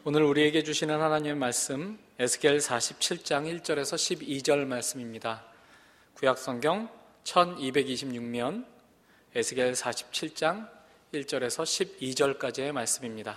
오늘 우리에게 주시는 하나님의 말씀 에스겔 47장 1절에서 12절 말씀입니다. 구약성경 1226면 에스겔 47장 1절에서 12절까지의 말씀입니다.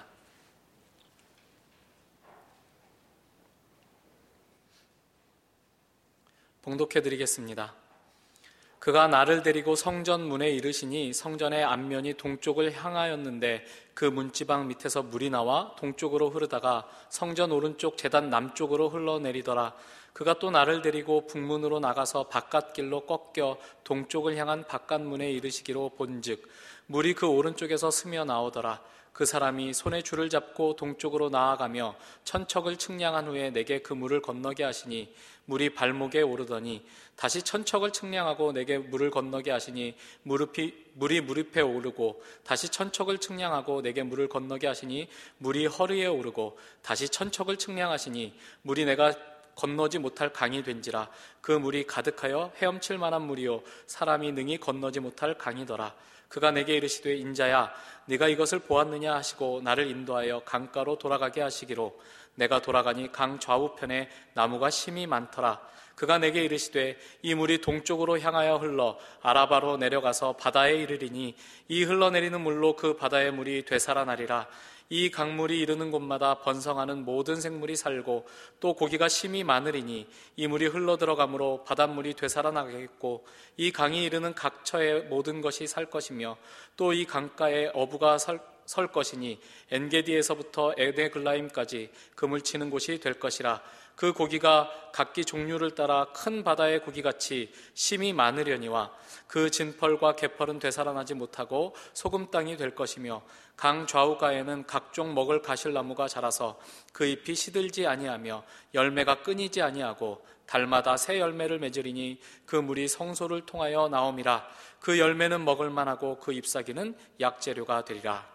봉독해 드리겠습니다. 그가 나를 데리고 성전 문에 이르시니 성전의 앞면이 동쪽을 향하였는데 그 문지방 밑에서 물이 나와 동쪽으로 흐르다가 성전 오른쪽 제단 남쪽으로 흘러내리더라. 그가 또 나를 데리고 북문으로 나가서 바깥길로 꺾여 동쪽을 향한 바깥문에 이르시기로 본즉 물이 그 오른쪽에서 스며 나오더라. 그 사람이 손에 줄을 잡고 동쪽으로 나아가며 천척을 측량한 후에 내게 그 물을 건너게 하시니 물이 발목에 오르더니 다시 천척을 측량하고 내게 물을 건너게 하시니 물이 무릎에 오르고 다시 천척을 측량하고 내게 물을 건너게 하시니 물이 허리에 오르고 다시 천척을 측량하시니 물이 내가 건너지 못할 강이 된지라. 그 물이 가득하여 헤엄칠 만한 물이요 사람이 능히 건너지 못할 강이더라. 그가 내게 이르시되 인자야 네가 이것을 보았느냐 하시고 나를 인도하여 강가로 돌아가게 하시기로 내가 돌아가니 강 좌우편에 나무가 심이 많더라. 그가 내게 이르시되 이 물이 동쪽으로 향하여 흘러 아라바로 내려가서 바다에 이르리니 이 흘러내리는 물로 그 바다의 물이 되살아나리라. 이 강물이 이르는 곳마다 번성하는 모든 생물이 살고 또 고기가 심이 많으리니 이 물이 흘러들어가므로 바닷물이 되살아나겠고 이 강이 이르는 각처의 모든 것이 살 것이며 또 이 강가에 어부가 설 것이니 엔게디에서부터 에데글라임까지 그물 치는 곳이 될 것이라. 그 고기가 각기 종류를 따라 큰 바다의 고기같이 심이 많으려니와 그 진펄과 개펄은 되살아나지 못하고 소금 땅이 될 것이며 강 좌우가에는 각종 먹을 가실나무가 자라서 그 잎이 시들지 아니하며 열매가 끊이지 아니하고 달마다 새 열매를 맺으리니 그 물이 성소를 통하여 나옴이라. 그 열매는 먹을 만하고 그 잎사귀는 약재료가 되리라.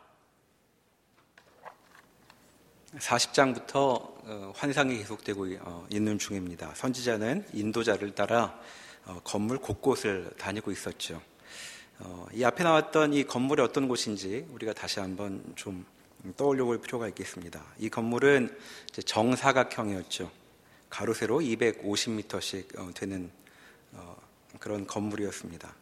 40장부터 환상이 계속되고 있는 중입니다. 선지자는 인도자를 따라 건물 곳곳을 다니고 있었죠. 이 앞에 나왔던 이 건물이 어떤 곳인지 우리가 다시 한번 좀 떠올려 볼 필요가 있겠습니다. 이 건물은 정사각형이었죠. 가로 세로 250m씩 되는 그런 건물이었습니다.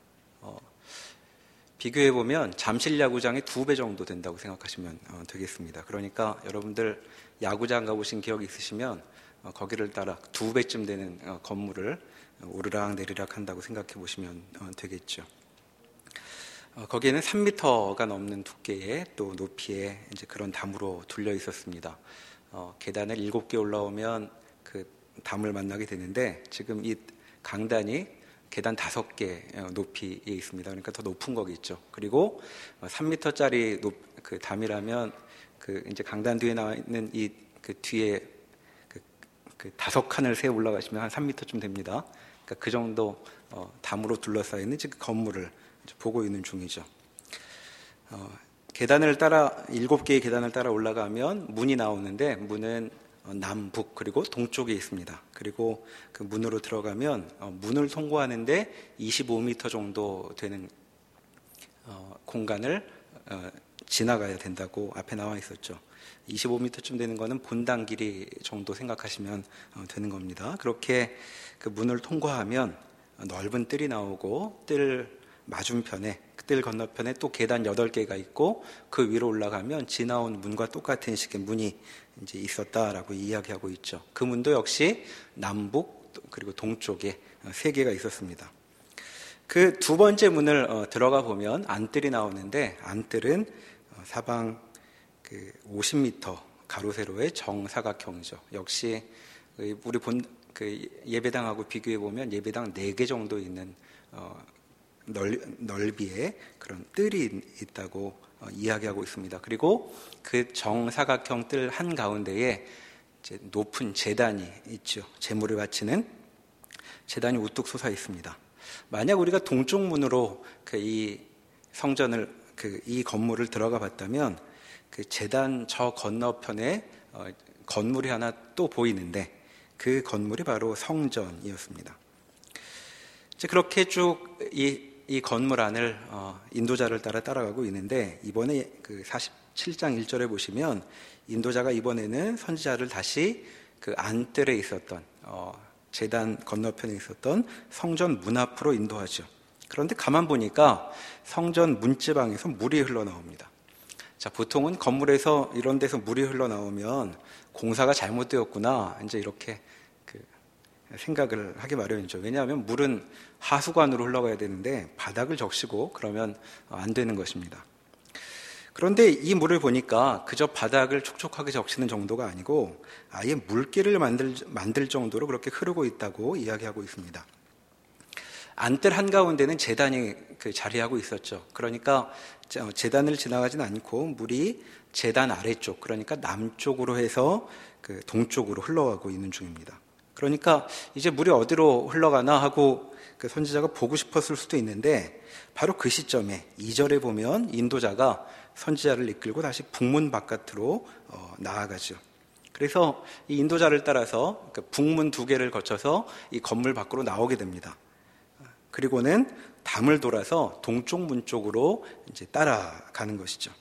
비교해보면 잠실 야구장의 2배 정도 된다고 생각하시면 되겠습니다. 그러니까 여러분들 야구장 가보신 기억이 있으시면 거기를 따라 2배쯤 되는 건물을 오르락 내리락 한다고 생각해 보시면 되겠죠. 거기에는 3m가 넘는 두께의 또 높이의 이제 그런 담으로 둘려 있었습니다. 계단을 7개 올라오면 그 담을 만나게 되는데 지금 이 강단이 계단 5개 높이에 있습니다. 그러니까 더 높은 거겠죠. 그리고 3m짜리 그 담이라면 그 이제 강단 뒤에 나와 있는 이 그 뒤에 그 5칸을 세 올라가시면 한 3m쯤 됩니다. 그러니까 그 정도 담으로 둘러싸여 있는 지금 건물을 보고 있는 중이죠. 계단을 따라 7개의 계단을 따라 올라가면 문이 나오는데 문은 남북 그리고 동쪽에 있습니다. 그리고 그 문으로 들어가면 문을 통과하는데 25m 정도 되는 공간을 지나가야 된다고 앞에 나와 있었죠. 25m쯤 되는 거는 본당 길이 정도 생각하시면 되는 겁니다. 그렇게 그 문을 통과하면 넓은 뜰이 나오고 뜰 맞은편에 뜰 건너편에 또 계단 8개가 있고 그 위로 올라가면 지나온 문과 똑같은 식의 문이 이제 있었다라고 이야기하고 있죠. 그 문도 역시 남북 그리고 동쪽에 3개가 있었습니다. 그 두 번째 문을 들어가 보면 안뜰이 나오는데 안뜰은 사방 그 50m 가로 세로의 정사각형이죠. 역시 우리 그 예배당하고 비교해 보면 예배당 4개 정도 있는 넓이의 그런 뜰이 있다고 이야기하고 있습니다. 그리고 그 정사각형 뜰 한가운데에 이제 높은 제단이 있죠. 제물을 바치는 제단이 우뚝 솟아 있습니다. 만약 우리가 동쪽 문으로 이 성전을 이 건물을 들어가 봤다면 그 제단 저 건너편에 건물이 하나 또 보이는데 그 건물이 바로 성전이었습니다. 이제 그렇게 쭉 이 건물 안을 인도자를 따라가고 있는데 이번에 그 7장 1절에 보시면 인도자가 이번에는 선지자를 다시 그 안뜰에 있었던 제단 건너편에 있었던 성전 문 앞으로 인도하죠. 그런데 가만 보니까 성전 문지방에서 물이 흘러나옵니다. 자, 보통은 건물에서 이런 데서 물이 흘러나오면 공사가 잘못되었구나 이제 이렇게 생각을 하기 마련이죠. 왜냐하면 물은 하수관으로 흘러가야 되는데 바닥을 적시고 그러면 안 되는 것입니다. 그런데 이 물을 보니까 그저 바닥을 촉촉하게 적시는 정도가 아니고 아예 물길을 만들 정도로 그렇게 흐르고 있다고 이야기하고 있습니다. 안뜰 한가운데는 제단이 자리하고 있었죠. 그러니까 제단을 지나가진 않고 물이 제단 아래쪽, 그러니까 남쪽으로 해서 동쪽으로 흘러가고 있는 중입니다. 그러니까 이제 물이 어디로 흘러가나 하고 선지자가 보고 싶었을 수도 있는데 바로 그 시점에 2절에 보면 인도자가 선지자를 이끌고 다시 북문 바깥으로 나아가죠. 그래서 이 인도자를 따라서 북문 2개를 거쳐서 이 건물 밖으로 나오게 됩니다. 그리고는 담을 돌아서 동쪽 문 쪽으로 이제 따라가는 것이죠.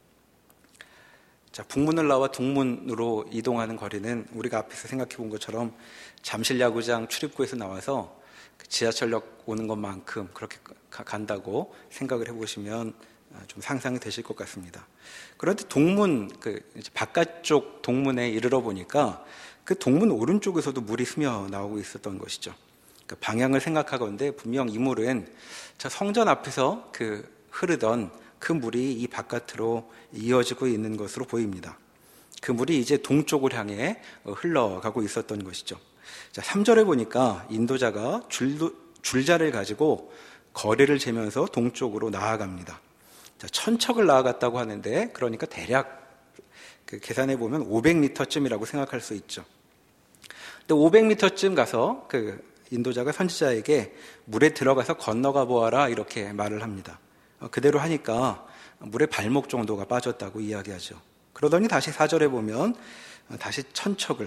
자, 북문을 나와 동문으로 이동하는 거리는 우리가 앞에서 생각해 본 것처럼 잠실야구장 출입구에서 나와서 지하철역 오는 것만큼 그렇게 간다고 생각을 해보시면 좀 상상이 되실 것 같습니다. 그런데 동문, 바깥쪽 동문에 이르러 보니까 그 동문 오른쪽에서도 물이 스며 나오고 있었던 것이죠. 방향을 생각하건대 분명 이 물은 저 성전 앞에서 흐르던 그 물이 이 바깥으로 이어지고 있는 것으로 보입니다. 그 물이 이제 동쪽을 향해 흘러가고 있었던 것이죠. 자, 3절에 보니까 인도자가 줄자를 가지고 거리를 재면서 동쪽으로 나아갑니다. 자, 1000척을 나아갔다고 하는데 그러니까 대략 계산해 보면 500m쯤이라고 생각할 수 있죠. 근데 500m쯤 가서 인도자가 선지자에게 물에 들어가서 건너가 보아라 이렇게 말을 합니다. 그대로 하니까 물에 발목 정도가 빠졌다고 이야기하죠. 그러더니 다시 4절에 보면 다시 1000척을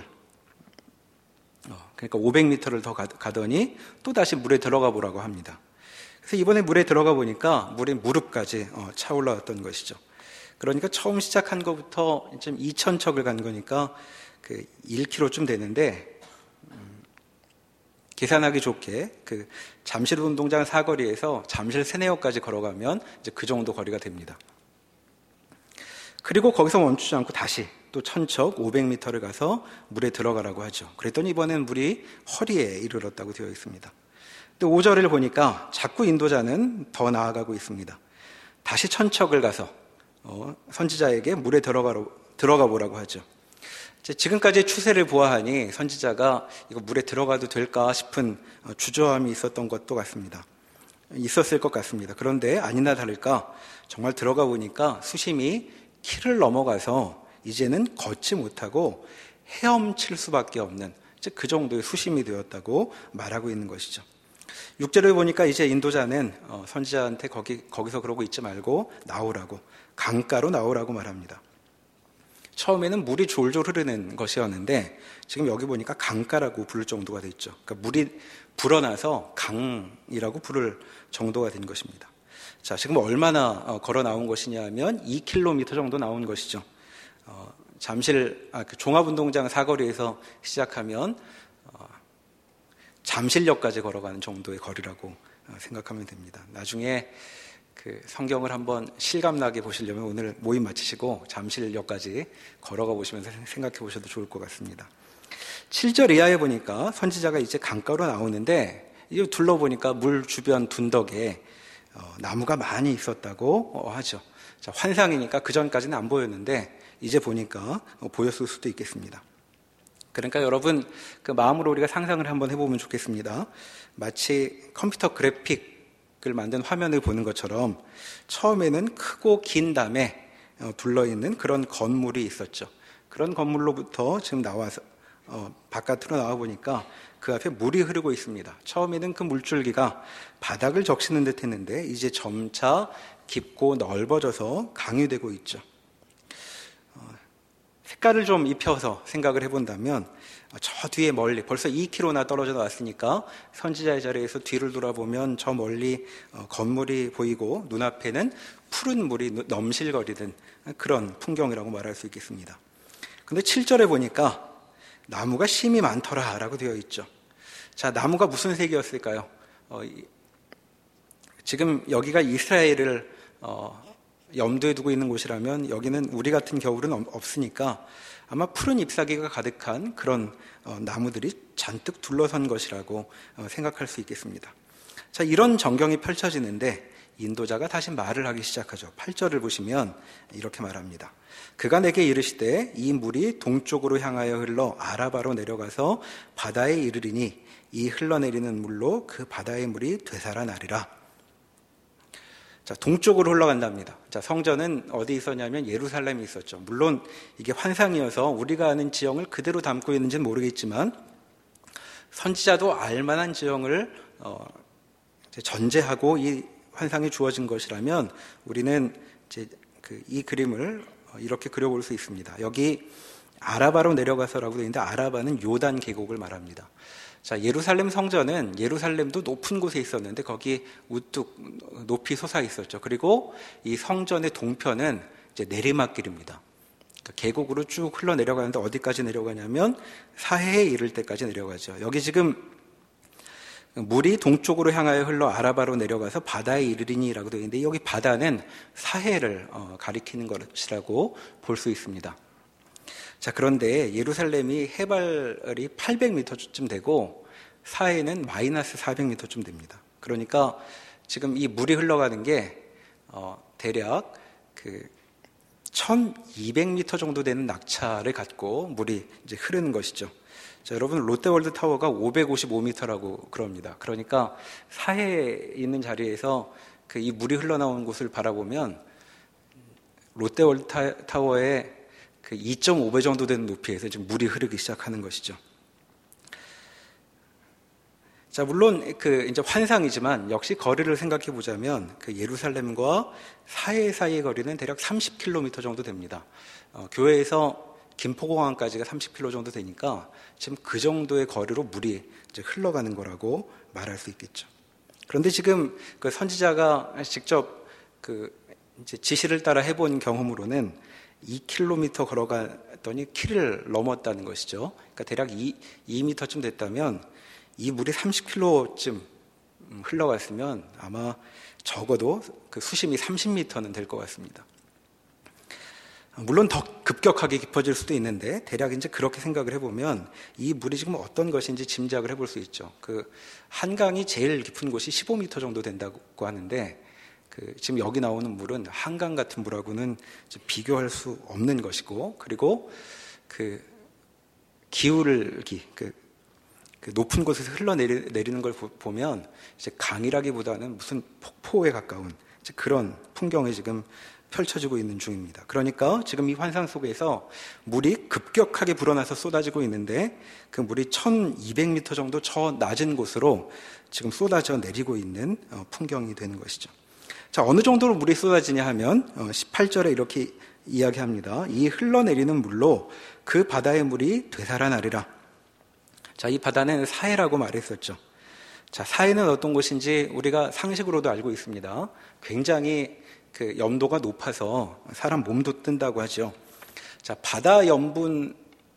그러니까 500m를 더 가더니 또 다시 물에 들어가 보라고 합니다. 그래서 이번에 물에 들어가 보니까 물이 무릎까지 차올라왔던 것이죠. 그러니까 처음 시작한 것부터 좀 2000척을 간 거니까 1km쯤 되는데 계산하기 좋게 잠실운동장 사거리에서 잠실 세내역까지 걸어가면 이제 그 정도 거리가 됩니다. 그리고 거기서 멈추지 않고 다시 또 1000척 500m를 가서 물에 들어가라고 하죠. 그랬더니 이번엔 물이 허리에 이르렀다고 되어 있습니다. 근데 5절을 보니까 자꾸 인도자는 더 나아가고 있습니다. 다시 1000척을 가서 선지자에게 물에 들어가 보라고 하죠. 지금까지의 추세를 보아하니 선지자가 이거 물에 들어가도 될까 싶은 주저함이 있었던 것도 같습니다. 있었을 것 같습니다. 그런데 아니나 다를까 정말 들어가 보니까 수심이 키를 넘어가서 이제는 걷지 못하고 헤엄칠 수밖에 없는 그 정도의 수심이 되었다고 말하고 있는 것이죠. 6절을 보니까 이제 인도자는 선지자한테 거기서 그러고 있지 말고 나오라고, 강가로 나오라고 말합니다. 처음에는 물이 졸졸 흐르는 것이었는데 지금 여기 보니까 강가라고 부를 정도가 됐죠. 그러니까 물이 불어나서 강이라고 부를 정도가 된 것입니다. 자, 지금 얼마나 걸어 나온 것이냐 하면 2km 정도 나온 것이죠. 잠실 종합운동장 사거리에서 시작하면 잠실역까지 걸어가는 정도의 거리라고 생각하면 됩니다. 나중에 성경을 한번 실감나게 보시려면 오늘 모임 마치시고 잠실역까지 걸어가 보시면서 생각해 보셔도 좋을 것 같습니다. 7절 이하에 보니까 선지자가 이제 강가로 나오는데 이제 둘러보니까 물 주변 둔덕에 나무가 많이 있었다고 하죠. 자, 환상이니까 그전까지는 안 보였는데 이제 보니까 보였을 수도 있겠습니다. 그러니까 여러분 마음으로 우리가 상상을 한번 해보면 좋겠습니다. 마치 컴퓨터 그래픽을 만든 화면을 보는 것처럼 처음에는 크고 긴 담에 둘러있는 그런 건물이 있었죠. 그런 건물로부터 지금 나와서 바깥으로 나와 보니까 그 앞에 물이 흐르고 있습니다. 처음에는 그 물줄기가 바닥을 적시는 듯 했는데 이제 점차 깊고 넓어져서 강유되고 있죠. 색깔을 좀 입혀서 생각을 해본다면 저 뒤에 멀리 벌써 2km나 떨어져 나왔으니까 선지자의 자리에서 뒤를 돌아보면 저 멀리 건물이 보이고 눈앞에는 푸른 물이 넘실거리는 그런 풍경이라고 말할 수 있겠습니다. 근데 7절에 보니까 나무가 심이 많더라 라고 되어 있죠. 자, 나무가 무슨 색이었을까요? 지금 여기가 이스라엘을 염두에 두고 있는 곳이라면 여기는 우리 같은 겨울은 없으니까 아마 푸른 잎사귀가 가득한 그런 나무들이 잔뜩 둘러선 것이라고 생각할 수 있겠습니다. 자, 이런 전경이 펼쳐지는데 인도자가 다시 말을 하기 시작하죠. 8절을 보시면 이렇게 말합니다. 그가 내게 이르시되 이 물이 동쪽으로 향하여 흘러 아라바로 내려가서 바다에 이르리니 이 흘러내리는 물로 그 바다의 물이 되살아나리라. 자, 동쪽으로 흘러간답니다. 자, 성전은 어디 있었냐면 예루살렘에 있었죠. 물론 이게 환상이어서 우리가 아는 지형을 그대로 담고 있는지는 모르겠지만 선지자도 알만한 지형을 전제하고 이 환상이 주어진 것이라면 우리는 이제 이 그림을 이렇게 그려볼 수 있습니다. 여기 아라바로 내려가서라고 되어 있는데 아라바는 요단 계곡을 말합니다. 자, 예루살렘 성전은 예루살렘도 높은 곳에 있었는데 거기 우뚝 높이 솟아 있었죠. 그리고 이 성전의 동편은 이제 내리막길입니다. 그러니까 계곡으로 쭉 흘러 내려가는데 어디까지 내려가냐면 사해에 이를 때까지 내려가죠. 여기 지금 물이 동쪽으로 향하여 흘러 아라바로 내려가서 바다에 이르리니라고 되어 있는데 여기 바다는 사해를 가리키는 것이라고 볼 수 있습니다. 자, 그런데 예루살렘이 해발이 800m쯤 되고 사해는 마이너스 400m쯤 됩니다. 그러니까 지금 이 물이 흘러가는 게 대략 1200m 정도 되는 낙차를 갖고 물이 이제 흐르는 것이죠. 자, 여러분 롯데월드 타워가 555m라고 그럽니다. 그러니까 사해에 있는 자리에서 이 물이 흘러나오는 곳을 바라보면 롯데월드 타워의 2.5배 정도 되는 높이에서 지금 물이 흐르기 시작하는 것이죠. 자, 물론 이제 환상이지만 역시 거리를 생각해 보자면 예루살렘과 사해 사이의 거리는 대략 30km 정도 됩니다. 교회에서 김포공항까지가 30km 정도 되니까 지금 그 정도의 거리로 물이 이제 흘러가는 거라고 말할 수 있겠죠. 그런데 지금 선지자가 직접 이제 지시를 따라 해본 경험으로는 2km 걸어갔더니 키를 넘었다는 것이죠. 그러니까 대략 2m쯤 됐다면 이 물이 30km쯤 흘러갔으면 아마 적어도 수심이 30m는 될 것 같습니다. 물론 더 급격하게 깊어질 수도 있는데 대략 이제 그렇게 생각을 해보면 이 물이 지금 어떤 것인지 짐작을 해볼 수 있죠. 한강이 제일 깊은 곳이 15m 정도 된다고 하는데 지금 여기 나오는 물은 한강 같은 물하고는 비교할 수 없는 것이고, 그리고 기울기, 높은 곳에서 흘러내리는 걸 보면 이제 강이라기보다는 무슨 폭포에 가까운 이제 그런 풍경이 지금 펼쳐지고 있는 중입니다. 그러니까 지금 이 환상 속에서 물이 급격하게 불어나서 쏟아지고 있는데 그 물이 1200m 정도 저 낮은 곳으로 지금 쏟아져 내리고 있는 풍경이 되는 것이죠. 자, 어느 정도로 물이 쏟아지냐 하면 18절에 이렇게 이야기합니다. 이 흘러내리는 물로 그 바다의 물이 되살아나리라. 자, 이 바다는 사해라고 말했었죠. 자, 사해는 어떤 곳인지 우리가 상식으로도 알고 있습니다. 굉장히 염도가 높아서 사람 몸도 뜬다고 하죠. 자, 바다 염분의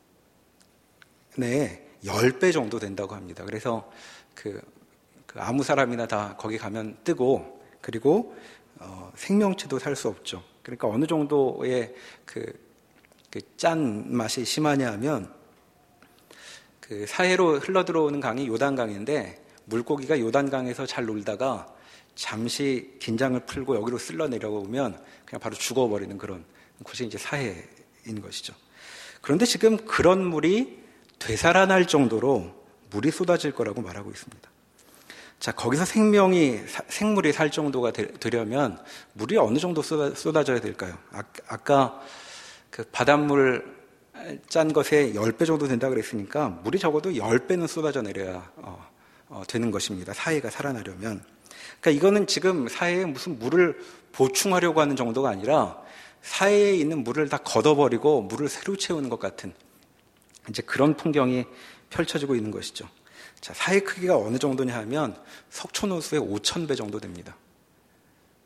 10배 정도 된다고 합니다. 그래서 아무 사람이나 다 거기 가면 뜨고, 그리고 생명체도 살 수 없죠. 그러니까 어느 정도의 짠 맛이 심하냐 하면 사해로 흘러들어오는 강이 요단강인데 물고기가 요단강에서 잘 놀다가 잠시 긴장을 풀고 여기로 쓸러 내려오면 그냥 바로 죽어버리는 그런 곳이 이제 사해인 것이죠. 그런데 지금 그런 물이 되살아날 정도로 물이 쏟아질 거라고 말하고 있습니다. 자, 거기서 생물이 살 정도가 되려면 물이 어느 정도 쏟아져야 될까요? 아까 바닷물 짠 것에 10배 정도 된다고 그랬으니까 물이 적어도 10배는 쏟아져 내려야 되는 것입니다. 사해가 살아나려면. 그러니까 이거는 지금 사해에 무슨 물을 보충하려고 하는 정도가 아니라 사해에 있는 물을 다 걷어버리고 물을 새로 채우는 것 같은 이제 그런 풍경이 펼쳐지고 있는 것이죠. 자, 사해 크기가 어느 정도냐 하면 석촌호수의 5000배 정도 됩니다.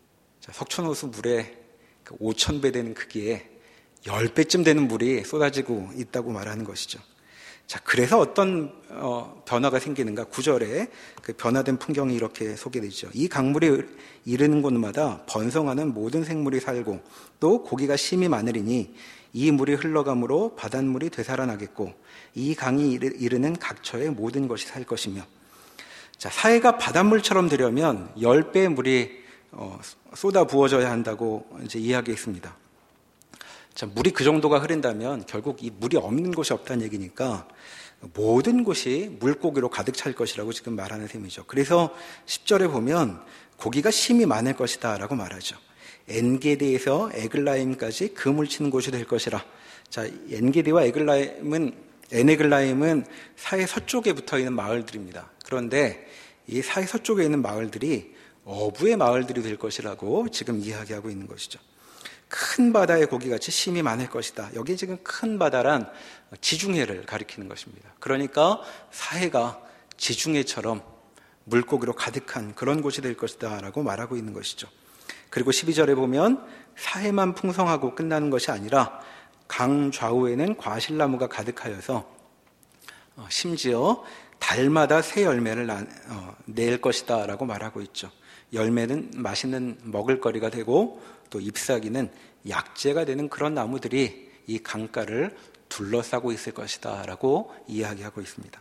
자, 석촌호수 물에 5,000배 되는 크기에 10배쯤 되는 물이 쏟아지고 있다고 말하는 것이죠. 자, 그래서 어떤 변화가 생기는가? 9절에 그 변화된 풍경이 이렇게 소개되죠. 이 강물이 이르는 곳마다 번성하는 모든 생물이 살고 또 고기가 심이 많으리니 이 물이 흘러감으로 바닷물이 되살아나겠고 이 강이 이르는 각처의 모든 것이 살 것이며. 자, 사해가 바닷물처럼 되려면 10배의 물이 쏟아 부어져야 한다고 이제 이야기했습니다. 자, 물이 그 정도가 흐른다면 결국 이 물이 없는 곳이 없다는 얘기니까 모든 곳이 물고기로 가득 찰 것이라고 지금 말하는 셈이죠. 그래서 10절에 보면 고기가 심이 많을 것이다 라고 말하죠. 엔게디에서 에글라임까지 그물 치는 곳이 될 것이라. 자, 엔게디와 에네글라임은 사해 서쪽에 붙어 있는 마을들입니다. 그런데 이 사해 서쪽에 있는 마을들이 어부의 마을들이 될 것이라고 지금 이야기하고 있는 것이죠. 큰 바다의 고기같이 심이 많을 것이다. 여기 지금 큰 바다란 지중해를 가리키는 것입니다. 그러니까 사해가 지중해처럼 물고기로 가득한 그런 곳이 될 것이다 라고 말하고 있는 것이죠. 그리고 12절에 보면 사해만 풍성하고 끝나는 것이 아니라 강 좌우에는 과실나무가 가득하여서 심지어 달마다 새 열매를 낼 것이다 라고 말하고 있죠. 열매는 맛있는 먹을거리가 되고 또 잎사귀는 약재가 되는 그런 나무들이 이 강가를 둘러싸고 있을 것이다 라고 이야기하고 있습니다.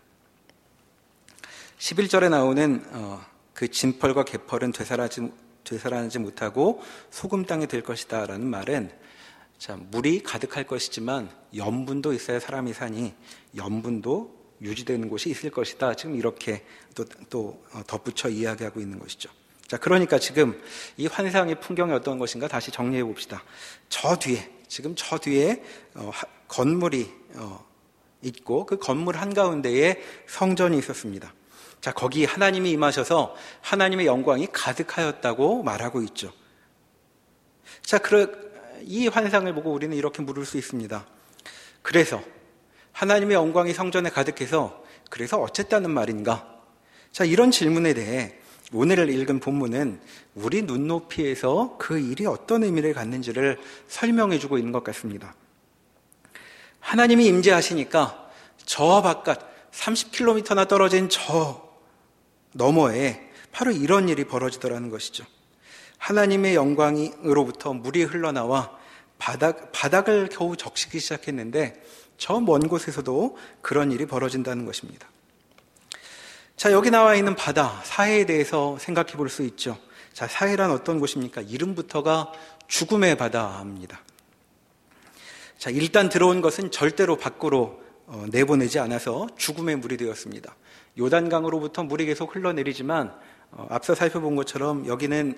11절에 나오는 그 진펄과 개펄은 되살아나지 못하고 소금 땅이 될 것이다 라는 말은, 자, 물이 가득할 것이지만 염분도 있어야 사람이 사니 염분도 유지되는 곳이 있을 것이다. 지금 이렇게 또 덧붙여 이야기하고 있는 것이죠. 자, 그러니까 지금 이 환상의 풍경이 어떤 것인가 다시 정리해 봅시다. 저 뒤에 건물이 있고 그 건물 한가운데에 성전이 있었습니다. 자, 거기 하나님이 임하셔서 하나님의 영광이 가득하였다고 말하고 있죠. 자, 이 환상을 보고 우리는 이렇게 물을 수 있습니다. 그래서 하나님의 영광이 성전에 가득해서 그래서 어쨌다는 말인가? 자, 이런 질문에 대해 오늘 읽은 본문은 우리 눈높이에서 그 일이 어떤 의미를 갖는지를 설명해 주고 있는 것 같습니다. 하나님이 임재하시니까 저 바깥 30km나 떨어진 저 너머에 바로 이런 일이 벌어지더라는 것이죠. 하나님의 영광으로부터 물이 흘러나와 바닥을 겨우 적시기 시작했는데 저 먼 곳에서도 그런 일이 벌어진다는 것입니다. 자, 여기 나와 있는 바다, 사해에 대해서 생각해 볼 수 있죠. 자, 사해란 어떤 곳입니까? 이름부터가 죽음의 바다입니다. 자, 일단 들어온 것은 절대로 밖으로 내보내지 않아서 죽음의 물이 되었습니다. 요단강으로부터 물이 계속 흘러내리지만 앞서 살펴본 것처럼 여기는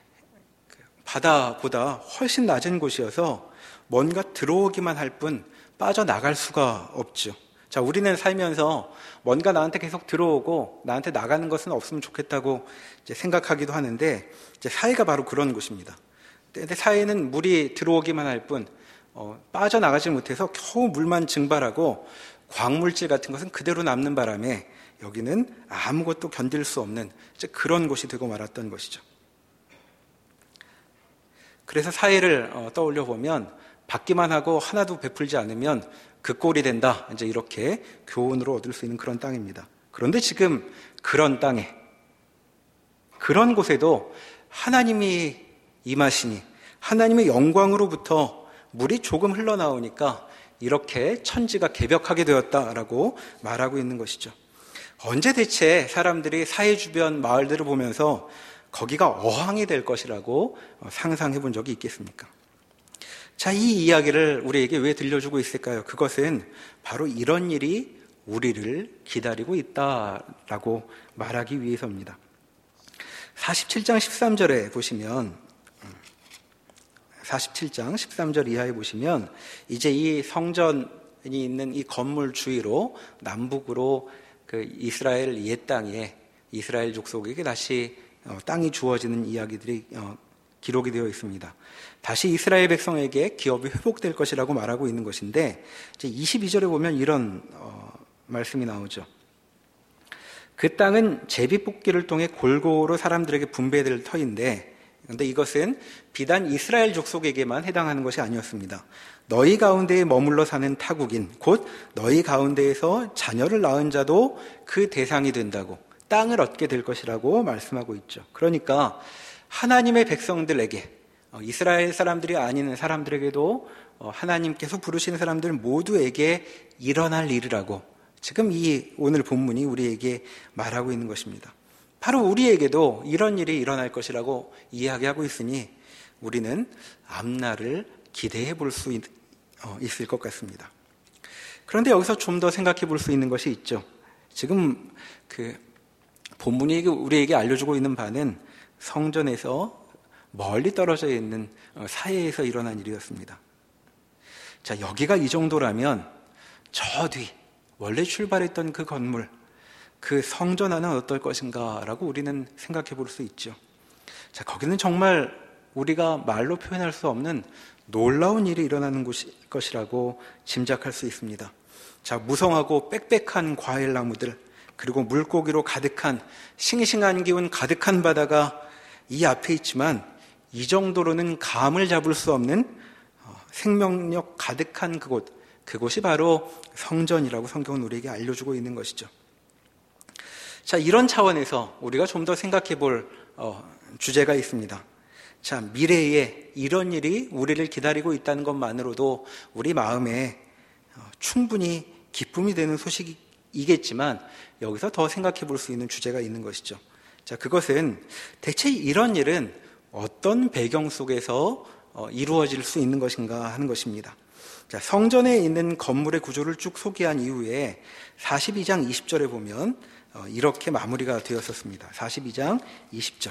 바다보다 훨씬 낮은 곳이어서 뭔가 들어오기만 할 뿐 빠져나갈 수가 없죠. 자, 우리는 살면서 뭔가 나한테 계속 들어오고 나한테 나가는 것은 없으면 좋겠다고 이제 생각하기도 하는데, 이제 사해가 바로 그런 곳입니다. 근데 사해는 물이 들어오기만 할 뿐 빠져나가지 못해서 겨우 물만 증발하고 광물질 같은 것은 그대로 남는 바람에 여기는 아무것도 견딜 수 없는 이제 그런 곳이 되고 말았던 것이죠. 그래서 사해를 떠올려 보면 받기만 하고 하나도 베풀지 않으면 그 꼴이 된다. 이제 이렇게 교훈으로 얻을 수 있는 그런 땅입니다. 그런데 지금 그런 땅에, 그런 곳에도 하나님이 임하시니 하나님의 영광으로부터 물이 조금 흘러나오니까 이렇게 천지가 개벽하게 되었다라고 말하고 있는 것이죠. 언제 대체 사람들이 사해 주변 마을들을 보면서 거기가 어항이 될 것이라고 상상해 본 적이 있겠습니까? 자, 이 이야기를 우리에게 왜 들려주고 있을까요? 그것은 바로 이런 일이 우리를 기다리고 있다라고 말하기 위해서입니다. 47장 13절에 보시면, 47장 13절 이하에 보시면 이제 이 성전이 있는 이 건물 주위로 남북으로 그 이스라엘 옛 땅에 이스라엘 족속에게 다시 땅이 주어지는 이야기들이 기록이 되어 있습니다. 다시 이스라엘 백성에게 기업이 회복될 것이라고 말하고 있는 것인데, 이제 22절에 보면 이런 말씀이 나오죠. 그 땅은 제비뽑기를 통해 골고루 사람들에게 분배될 터인데 그런데 이것은 비단 이스라엘 족속에게만 해당하는 것이 아니었습니다. 너희 가운데에 머물러 사는 타국인, 곧 너희 가운데에서 자녀를 낳은 자도 그 대상이 된다고, 땅을 얻게 될 것이라고 말씀하고 있죠. 그러니까 하나님의 백성들에게, 이스라엘 사람들이 아닌 사람들에게도 하나님께서 부르시는 사람들 모두에게 일어날 일이라고 지금 이 오늘 본문이 우리에게 말하고 있는 것입니다. 바로 우리에게도 이런 일이 일어날 것이라고 이야기하고 있으니 우리는 앞날을 기대해 볼 수 있을 것 같습니다. 그런데 여기서 좀 더 생각해 볼 수 있는 것이 있죠. 지금 그 본문이 우리에게 알려주고 있는 바는 성전에서 멀리 떨어져 있는 사해에서 일어난 일이었습니다. 자, 여기가 이 정도라면 저 뒤 원래 출발했던 그 건물, 그 성전 안은 어떨 것인가 라고 우리는 생각해 볼 수 있죠. 자, 거기는 정말 우리가 말로 표현할 수 없는 놀라운 일이 일어나는 것이라고 짐작할 수 있습니다. 자, 무성하고 빽빽한 과일나무들, 그리고 물고기로 가득한 싱싱한 기운 가득한 바다가 이 앞에 있지만 이 정도로는 감을 잡을 수 없는 생명력 가득한 그곳이 바로 성전이라고 성경은 우리에게 알려주고 있는 것이죠. 자, 이런 차원에서 우리가 좀 더 생각해 볼 주제가 있습니다. 자, 미래에 이런 일이 우리를 기다리고 있다는 것만으로도 우리 마음에 충분히 기쁨이 되는 소식이겠지만 여기서 더 생각해 볼 수 있는 주제가 있는 것이죠. 자, 그것은 대체 이런 일은 어떤 배경 속에서 이루어질 수 있는 것인가 하는 것입니다. 자, 성전에 있는 건물의 구조를 쭉 소개한 이후에 42장 20절에 보면 이렇게 마무리가 되었었습니다. 42장 20절.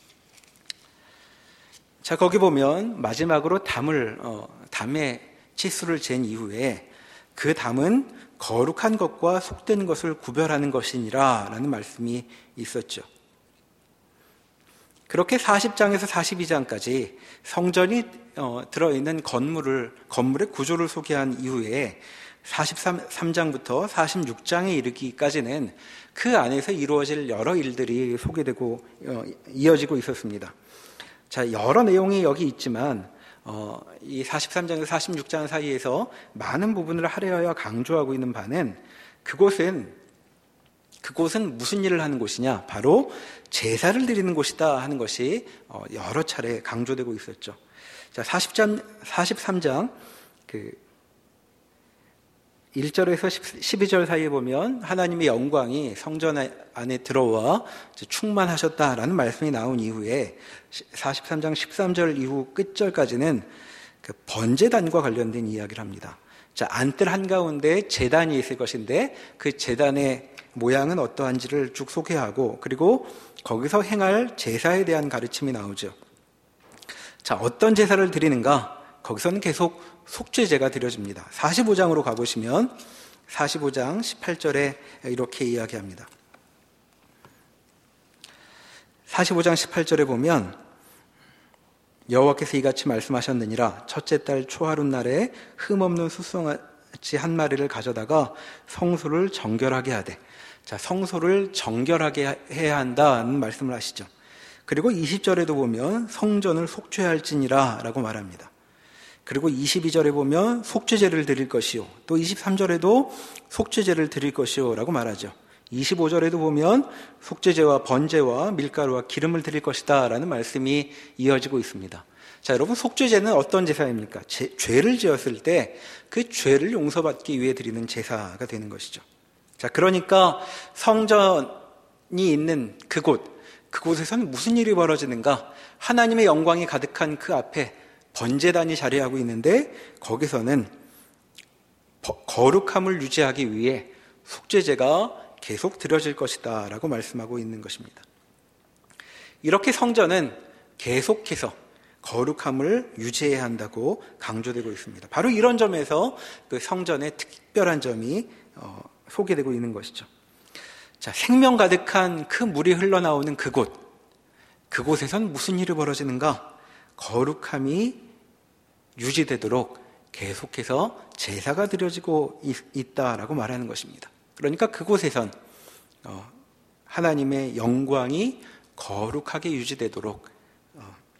자, 거기 보면 마지막으로 담의 치수를 잰 이후에 그 담은 거룩한 것과 속된 것을 구별하는 것이니라 라는 말씀이 있었죠. 그렇게 40장에서 42장까지 성전이 들어있는 건물의 구조를 소개한 이후에 43장부터 46장에 이르기까지는 그 안에서 이루어질 여러 일들이 소개되고 이어지고 있었습니다. 자, 여러 내용이 여기 있지만 이 43장에서 46장 사이에서 많은 부분을 할애하여 강조하고 있는 바는 그곳은 무슨 일을 하는 곳이냐? 바로 제사를 드리는 곳이다 하는 것이 여러 차례 강조되고 있었죠. 자, 43장 1절에서 12절 사이에 보면 하나님의 영광이 성전 안에 들어와 충만하셨다라는 말씀이 나온 이후에 43장 13절 이후 끝절까지는 그 번제단과 관련된 이야기를 합니다. 자, 안뜰 한가운데 제단이 있을 것인데 그 제단의 모양은 어떠한지를 쭉 소개하고 그리고 거기서 행할 제사에 대한 가르침이 나오죠. 자, 어떤 제사를 드리는가? 거기서는 계속 속죄제가 드려집니다. 45장으로 가보시면 45장 18절에 이렇게 이야기합니다. 45장 18절에 보면 여호와께서 이같이 말씀하셨느니라. 첫째 달 초하룻 날에 흠없는 숫송아지 한 마리를 가져다가 성소를 정결하게 하되, 자, 성소를 정결하게 해야 한다는 말씀을 하시죠. 그리고 20절에도 보면 성전을 속죄할지니라 라고 말합니다. 그리고 22절에 보면 속죄제를 드릴 것이요, 또 23절에도 속죄제를 드릴 것이요 라고 말하죠. 25절에도 보면 속죄제와 번제와 밀가루와 기름을 드릴 것이다 라는 말씀이 이어지고 있습니다. 자, 여러분, 속죄제는 어떤 제사입니까? 죄를 지었을 때 그 죄를 용서받기 위해 드리는 제사가 되는 것이죠. 자, 그러니까 성전이 있는 그곳에서는 무슨 일이 벌어지는가? 하나님의 영광이 가득한 그 앞에 번제단이 자리하고 있는데 거기서는 거룩함을 유지하기 위해 속죄제가 계속 드려질 것이다 라고 말씀하고 있는 것입니다. 이렇게 성전은 계속해서 거룩함을 유지해야 한다고 강조되고 있습니다. 바로 이런 점에서 그 성전의 특별한 점이 소개되고 있는 것이죠. 자, 생명 가득한 그 물이 흘러나오는 그곳에선 무슨 일이 벌어지는가? 거룩함이 유지되도록 계속해서 제사가 드려지고 있다라고 말하는 것입니다. 그러니까 그곳에선 하나님의 영광이 거룩하게 유지되도록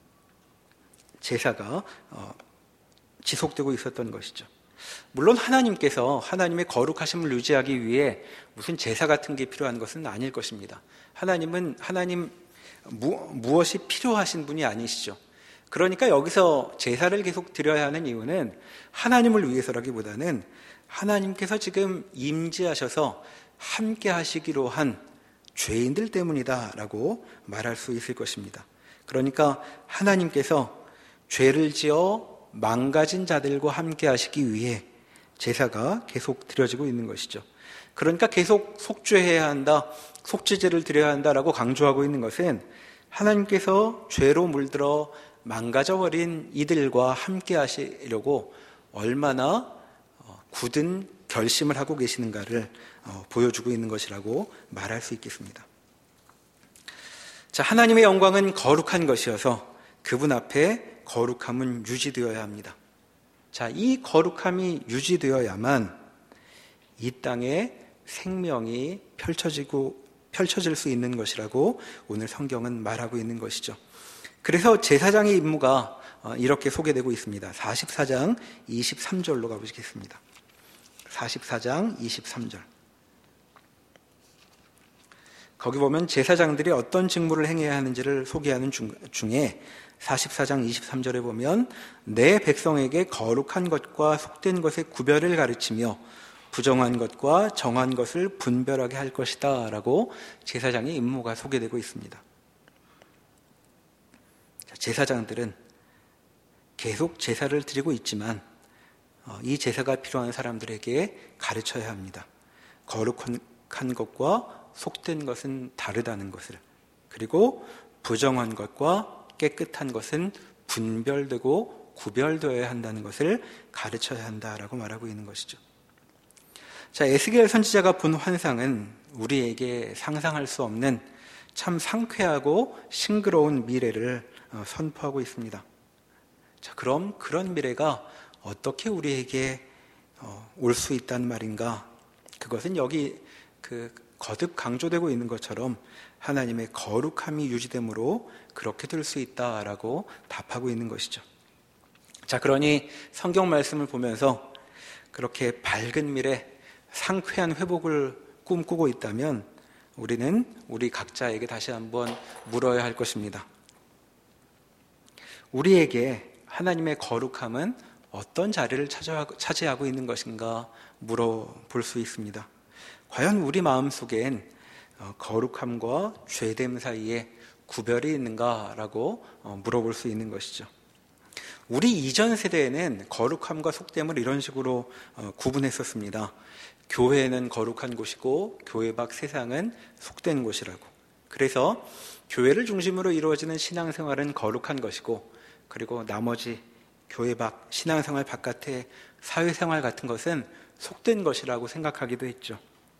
제사가 지속되고 있었던 것이죠. 물론 하나님께서 하나님의 거룩하심을 유지하기 위해 무슨 제사 같은 게 필요한 것은 아닐 것입니다. 하나님은 무엇이 필요하신 분이 아니시죠. 그러니까 여기서 제사를 계속 드려야 하는 이유는 하나님을 위해서라기보다는 하나님께서 지금 임재하셔서 함께 하시기로 한 죄인들 때문이다라고 말할 수 있을 것입니다. 그러니까 하나님께서 죄를 지어 망가진 자들과 함께 하시기 위해 제사가 계속 드려지고 있는 것이죠. 그러니까 계속 속죄해야 한다, 속죄제를 드려야 한다라고 강조하고 있는 것은 하나님께서 죄로 물들어 망가져버린 이들과 함께 하시려고 얼마나 굳은 결심을 하고 계시는가를 보여주고 있는 것이라고 말할 수 있겠습니다. 자, 하나님의 영광은 거룩한 것이어서 그분 앞에 거룩함은 유지되어야 합니다. 자, 이 거룩함이 유지되어야만 이 땅에 생명이 펼쳐질 수 있는 것이라고 오늘 성경은 말하고 있는 것이죠. 그래서 제사장의 임무가 이렇게 소개되고 있습니다. 44장 23절로 가보시겠습니다. 44장 23절. 거기 보면 제사장들이 어떤 직무를 행해야 하는지를 소개하는 중에 44장 23절에 보면 내 백성에게 거룩한 것과 속된 것의 구별을 가르치며 부정한 것과 정한 것을 분별하게 할 것이다 라고 제사장의 임무가 소개되고 있습니다. 제사장들은 계속 제사를 드리고 있지만 이 제사가 필요한 사람들에게 가르쳐야 합니다. 거룩한 것과 속된 것은 다르다는 것을, 그리고 부정한 것과 깨끗한 것은 분별되고 구별되어야 한다는 것을 가르쳐야 한다라고 말하고 있는 것이죠. 자, 에스겔 선지자가 본 환상은 우리에게 상상할 수 없는 참 상쾌하고 싱그러운 미래를 선포하고 있습니다. 자, 그럼 그런 미래가 어떻게 우리에게 올 수 있단 말인가? 그것은 여기 거듭 강조되고 있는 것처럼 하나님의 거룩함이 유지됨으로 그렇게 될 수 있다라고 답하고 있는 것이죠. 자, 그러니 성경 말씀을 보면서 그렇게 밝은 미래, 상쾌한 회복을 꿈꾸고 있다면 우리는 우리 각자에게 다시 한번 물어야 할 것입니다. 우리에게 하나님의 거룩함은 어떤 자리를 차지하고 있는 것인가 물어볼 수 있습니다. 과연 우리 마음속엔 거룩함과 죄됨 사이에 구별이 있는가라고 물어볼 수 있는 것이죠. 우리 이전 세대에는 거룩함과 속됨을 이런 식으로 구분했었습니다. 교회는 거룩한 곳이고 교회 밖 세상은 속된 곳이라고. 그래서 교회를 중심으로 이루어지는 신앙생활은 거룩한 것이고, 그리고 나머지 교회 밖 신앙생활 바깥의 사회생활 같은 것은 속된 것이라고 생각하기도 했죠.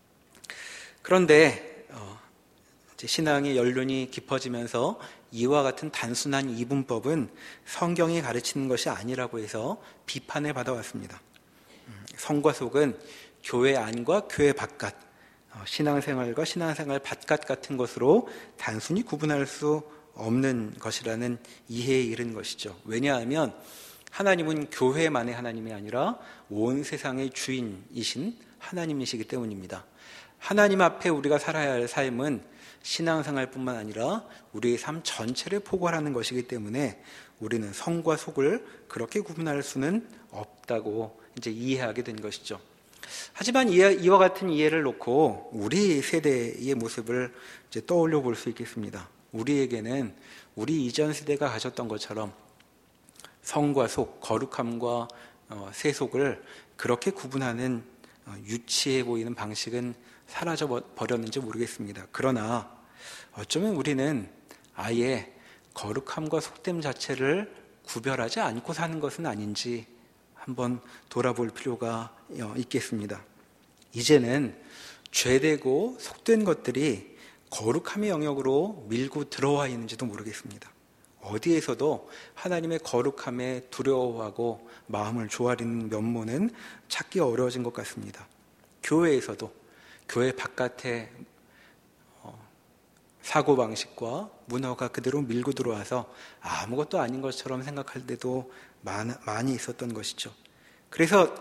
그런데 이제 신앙의 연륜이 깊어지면서 이와 같은 단순한 이분법은 성경이 가르치는 것이 아니라고 해서 비판을 받아왔습니다. 성과 속은 교회 안과 교회 바깥, 신앙생활과 신앙생활 바깥 같은 것으로 단순히 구분할 수 없는 것이라는 이해에 이른 것이죠. 왜냐하면 하나님은 교회만의 하나님이 아니라 온 세상의 주인이신 하나님이시기 때문입니다. 하나님 앞에 우리가 살아야 할 삶은 신앙생활뿐만 아니라 우리의 삶 전체를 포괄하는 것이기 때문에 우리는 성과 속을 그렇게 구분할 수는 없다고 이제 이해하게 된 것이죠. 하지만 이와 같은 이해를 놓고 우리 세대의 모습을 이제 떠올려 볼 수 있겠습니다. 우리에게는 우리 이전 세대가 가졌던 것처럼 성과 속, 거룩함과 세속을 그렇게 구분하는 유치해 보이는 방식은 사라져 버렸는지 모르겠습니다. 그러나 어쩌면 우리는 아예 거룩함과 속됨 자체를 구별하지 않고 사는 것은 아닌지 한번 돌아볼 필요가 있겠습니다. 이제는 죄되고 속된 것들이 거룩함의 영역으로 밀고 들어와 있는지도 모르겠습니다. 어디에서도 하나님의 거룩함에 두려워하고 마음을 조아리는 면모는 찾기 어려워진 것 같습니다. 교회에서도, 교회 바깥에 사고방식과 문화가 그대로 밀고 들어와서 아무것도 아닌 것처럼 생각할 때도 많이 있었던 것이죠. 그래서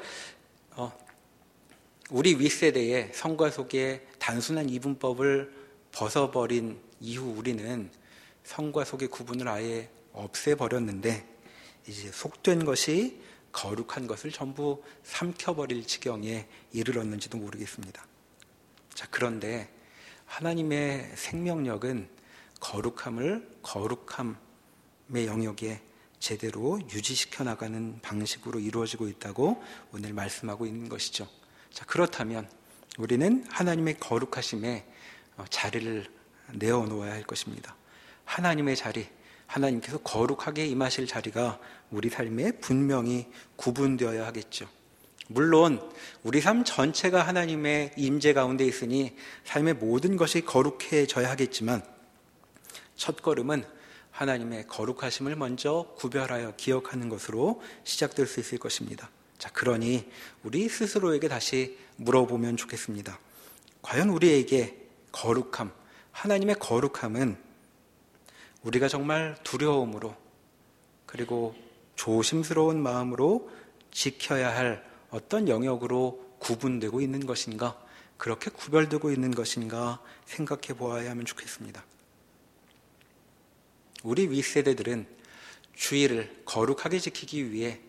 우리 윗세대의 성과 속의 단순한 이분법을 벗어버린 이후 우리는 성과 속의 구분을 아예 없애버렸는데 이제 속된 것이 거룩한 것을 전부 삼켜버릴 지경에 이르렀는지도 모르겠습니다. 자, 그런데 하나님의 생명력은 거룩함을 거룩함의 영역에 제대로 유지시켜 나가는 방식으로 이루어지고 있다고 오늘 말씀하고 있는 것이죠. 자, 그렇다면 우리는 하나님의 거룩하심에 자리를 내어놓아야 할 것입니다. 하나님의 자리, 하나님께서 거룩하게 임하실 자리가 우리 삶에 분명히 구분되어야 하겠죠. 물론 우리 삶 전체가 하나님의 임재 가운데 있으니 삶의 모든 것이 거룩해져야 하겠지만 첫 걸음은 하나님의 거룩하심을 먼저 구별하여 기억하는 것으로 시작될 수 있을 것입니다. 자, 그러니 우리 스스로에게 다시 물어보면 좋겠습니다. 과연 우리에게 거룩함, 하나님의 거룩함은 우리가 정말 두려움으로 그리고 조심스러운 마음으로 지켜야 할 어떤 영역으로 구분되고 있는 것인가, 그렇게 구별되고 있는 것인가 생각해 보아야 하면 좋겠습니다. 우리 윗세대들은 주일을 거룩하게 지키기 위해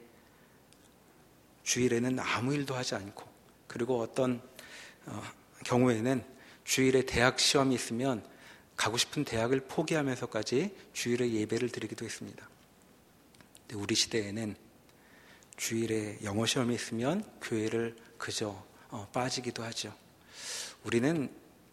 주일에는 아무 일도 하지 않고, 그리고 어떤 경우에는 주일에 대학 시험이 있으면 가고 싶은 대학을 포기하면서까지 주일에 예배를 드리기도 했습니다. 근데 우리 시대에는 주일에 영어 시험이 있으면 교회를 그저 빠지기도 하죠. 우리는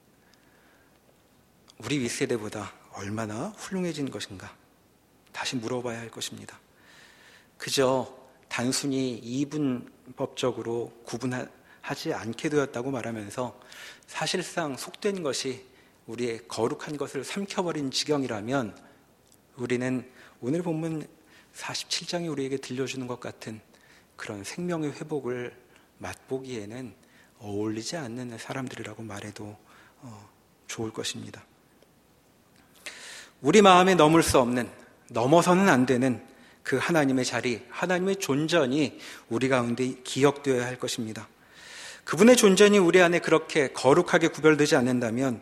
우리 윗세대보다 얼마나 훌륭해진 것인가 다시 물어봐야 할 것입니다. 그저 단순히 이분법적으로 구분하지 않게 되었다고 말하면서 사실상 속된 것이 우리의 거룩한 것을 삼켜버린 지경이라면 우리는 오늘 본문 47장이 우리에게 들려주는 것 같은 그런 생명의 회복을 맛보기에는 어울리지 않는 사람들이라고 말해도 좋을 것입니다. 우리 마음에 넘을 수 없는, 넘어서는 안 되는 그 하나님의 자리, 하나님의 존전이 우리 가운데 기억되어야 할 것입니다. 그분의 존전이 우리 안에 그렇게 거룩하게 구별되지 않는다면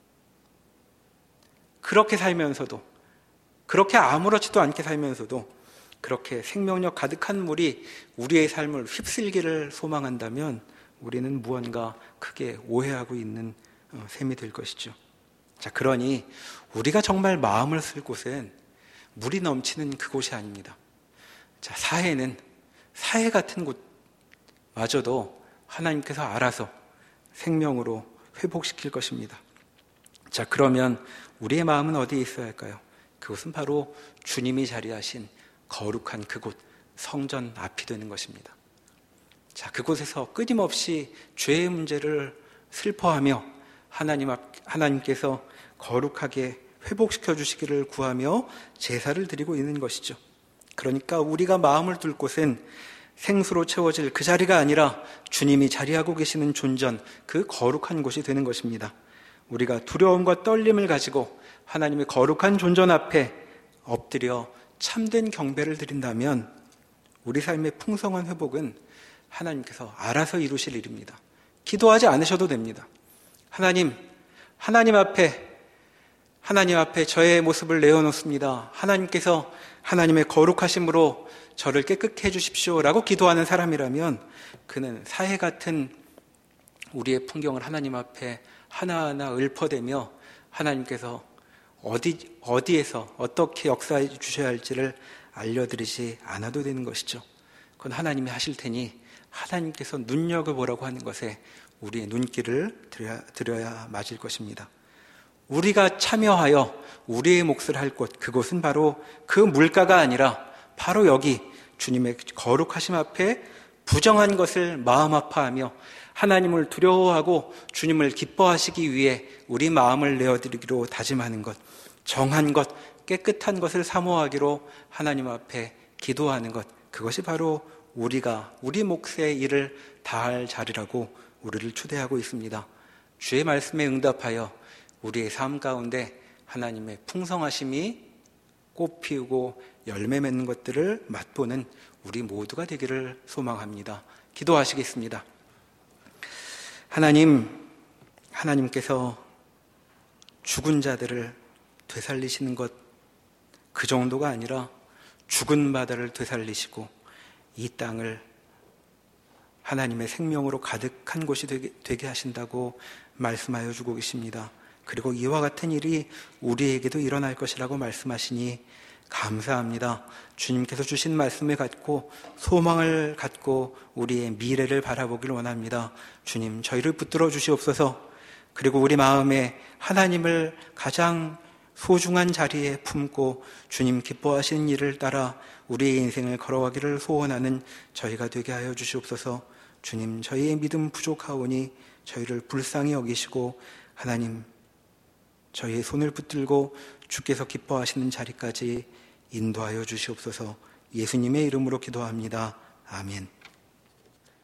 그렇게 살면서도, 그렇게 아무렇지도 않게 살면서도 그렇게 생명력 가득한 물이 우리의 삶을 휩쓸기를 소망한다면 우리는 무언가 크게 오해하고 있는 셈이 될 것이죠. 자, 그러니 우리가 정말 마음을 쓸 곳은 물이 넘치는 그곳이 아닙니다. 자, 사해 같은 곳마저도 하나님께서 알아서 생명으로 회복시킬 것입니다. 자, 그러면 우리의 마음은 어디에 있어야 할까요? 그것은 바로 주님이 자리하신 거룩한 그곳, 성전 앞이 되는 것입니다. 자, 그곳에서 끊임없이 죄의 문제를 슬퍼하며 하나님께서 거룩하게 회복시켜 주시기를 구하며 제사를 드리고 있는 것이죠. 그러니까 우리가 마음을 둘 곳은 생수로 채워질 그 자리가 아니라 주님이 자리하고 계시는 존전, 그 거룩한 곳이 되는 것입니다. 우리가 두려움과 떨림을 가지고 하나님의 거룩한 존전 앞에 엎드려 참된 경배를 드린다면 우리 삶의 풍성한 회복은 하나님께서 알아서 이루실 일입니다. 기도하지 않으셔도 됩니다. 하나님 앞에 저의 모습을 내어놓습니다. 하나님께서 하나님의 거룩하심으로 저를 깨끗게 해주십시오 라고 기도하는 사람이라면 그는 사해 같은 우리의 풍경을 하나님 앞에 하나하나 읊어대며 하나님께서 어디에서 어떻게 역사해 주셔야 할지를 알려드리지 않아도 되는 것이죠. 그건 하나님이 하실 테니 하나님께서 눈여겨보라고 하는 것에 우리의 눈길을 들여야 맞을 것입니다. 우리가 참여하여 우리의 몫을 할 곳, 그곳은 바로 그 물가가 아니라 바로 여기 주님의 거룩하심 앞에 부정한 것을 마음 아파하며 하나님을 두려워하고 주님을 기뻐하시기 위해 우리 마음을 내어드리기로 다짐하는 것, 정한 것, 깨끗한 것을 사모하기로 하나님 앞에 기도하는 것, 그것이 바로 우리 몫의 일을 다할 자리라고 우리를 초대하고 있습니다. 주의 말씀에 응답하여 우리의 삶 가운데 하나님의 풍성하심이 꽃 피우고 열매 맺는 것들을 맛보는 우리 모두가 되기를 소망합니다. 기도하시겠습니다. 하나님께서 죽은 자들을 되살리시는 것, 그 정도가 아니라 죽은 바다를 되살리시고 이 땅을 하나님의 생명으로 가득한 곳이 되게 하신다고 말씀하여 주고 계십니다. 그리고 이와 같은 일이 우리에게도 일어날 것이라고 말씀하시니 감사합니다. 주님께서 주신 말씀을 갖고 소망을 갖고 우리의 미래를 바라보길 원합니다. 주님, 저희를 붙들어 주시옵소서. 그리고 우리 마음에 하나님을 가장 소중한 자리에 품고 주님 기뻐하시는 일을 따라 우리의 인생을 걸어가기를 소원하는 저희가 되게 하여 주시옵소서. 주님, 저희의 믿음 부족하오니 저희를 불쌍히 여기시고 하나님, 저희의 손을 붙들고 주께서 기뻐하시는 자리까지 인도하여 주시옵소서. 예수님의 이름으로 기도합니다. 아멘.